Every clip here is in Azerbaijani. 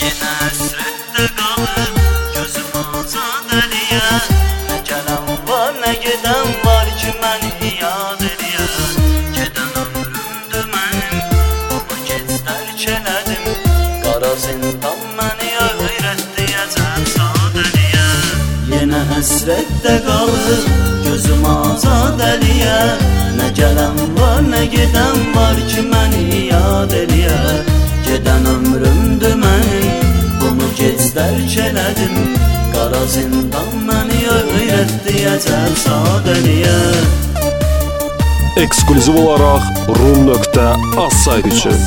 Yenə həsrətdə qalıb gözüm azad eləyə. Nə gələn var, nə gedən var ki məni yad eləyə. Gedən ömrümdür mənim, bunu gec dərk elədim. Qara zindan məni öyrətdi əcəb sad eləyə. Yenə həsrətdə qalıb gözüm azad eləyə. Nə gələn var, nə gedən var ki məni yad eləyə. Gedən ömrümdür mənim, bunu gec dərk elədim. Qara zindan məni öyrətdi əcəb sad eləyə. Ekskluziv olaraq rum.az sayt üçün.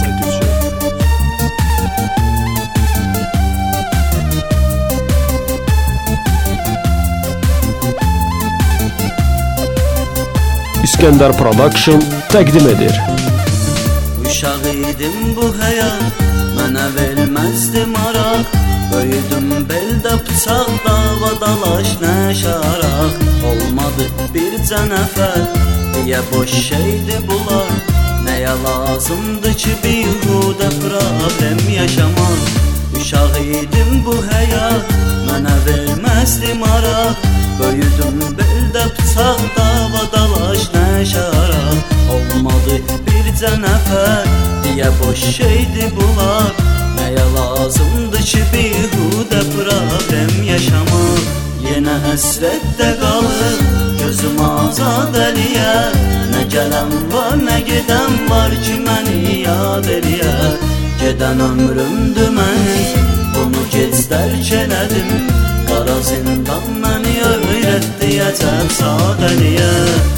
İskəndər Production təqdim edir. Uşaq idim bu həyat, mənə verməzdi maraq. Böyüdüm beldə bıçaq, dava dalaş nə şaraq. Olmadı bircə nəfər, deyə boş şeydi bunlar. Nəyə lazımdı ki bihudə problem yaşamaq. Uşaq idim bu həyat, mənə verməzdi maraq. Böyüdüm beldə bıçaq, dava dalaş nə şaraq. Olmadı bircə nəfər, deyə boş şeydi bunlar. Nəyə lazımdı ki bihudə problem yaşamaq. Yenə həsrətdə qalıb gözüm azad eləyə. Nə gələn var, nə gedən var ki məni yad eləyə. Gedən ömrümdür mənim, bunu gec dərk elədim. Qara zindan məni öyrətdi əcəb sad eləyə.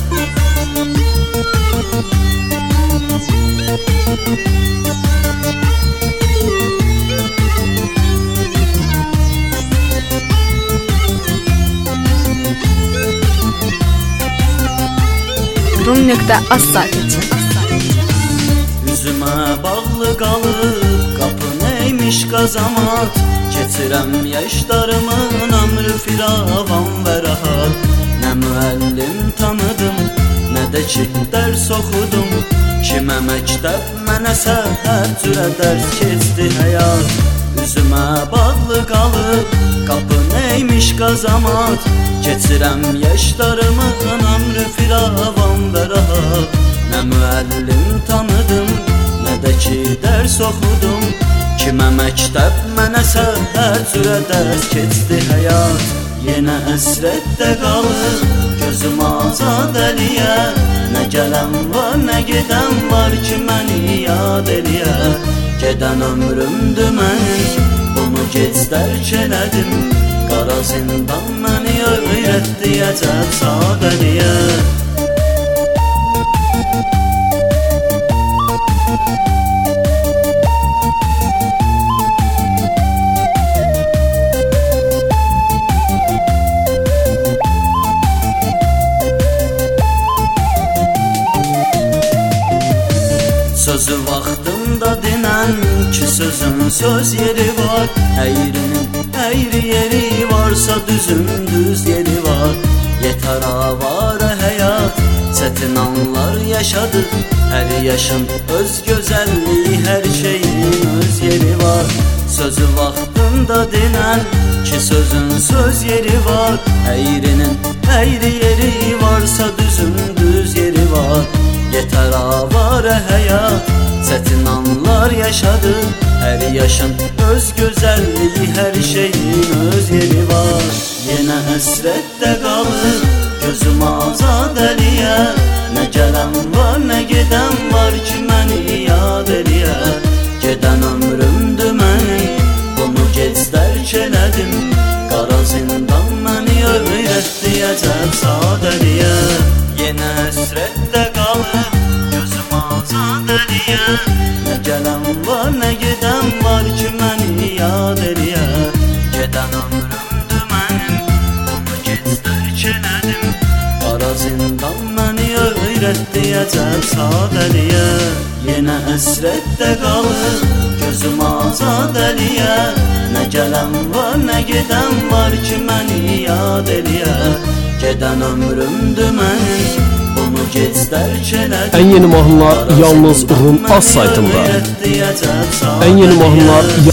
Rum.az sayt. Üzümə bağlı qalıb qapı neymiş qazamat. Keçirəm yaşlarımın ömrü firavan və rahat. Nə müəllim tanıdım, nə də ki dərs oxudum. Kimə məktəb, mənə səhər cürə dərs keçdi həyat. Üzümə bağlı qalıb qapı neymiş qazamat. Keçirəm yaşlarımın ömrü firavan və rahat. Nə müəllim tanıdım, nə də ki dərs oxudum. Kimə məktəb, mənə səhər cürə dərs keçdi həyat. Yenə həsrətdə qalıb gözüm azad eləyə. Nə gələn var, nə gedən var ki məni yad eləyə. Gedən ömrümdür mənim, bunu gec dərk elədim. Qara zindan məni öyrətdi əcəb sad eləyə. Sözü vaxtında dinən ki sözün söz yeri var. Əyrinin əyri yeri varsa düzün düz yeri var. Yetər avara həyat, çətin anlar yaşadıq. Hər yaşın öz gözəlliyi, hər şeyin öz yeri var. Sözü vaxtında dinən ki sözün söz yeri var. Əyrinin əyri yeri varsa düzün düz yeri var. Yetər avara həyat, çətin anlar yaşadıq. Hər yaşın öz gözəlliyi, hər şeyin öz yeri var. Yenə həsrətdə qalıb gözüm azad eləyə. Nə gələn var, nə gedən var ki məni yad eləyə. Gedən ömrümdür mənim, bunu gec dərk elədim. Qara zindan məni öyrətdi əcəb sad eləyə. Yenə həsrətdə qalıb gözüm azad eləyə. Nə gələn var, nə gedən var ki məni yad eləyə. Gedən ömrümdür mənim, bunu gec dərk elədim. Qara zindan məni öyrətdi əcəb sad eləyə. Yenə həsrətdə qalıb gözüm azad eləyə. Nə gələn var, nə gedən var ki məni yad eləyə. Gedən ömrümdür mənim, bunu gec dərk elədim. Ən yeni mahnılar yalnız Rum.az saytında. Ən yeni mahnılar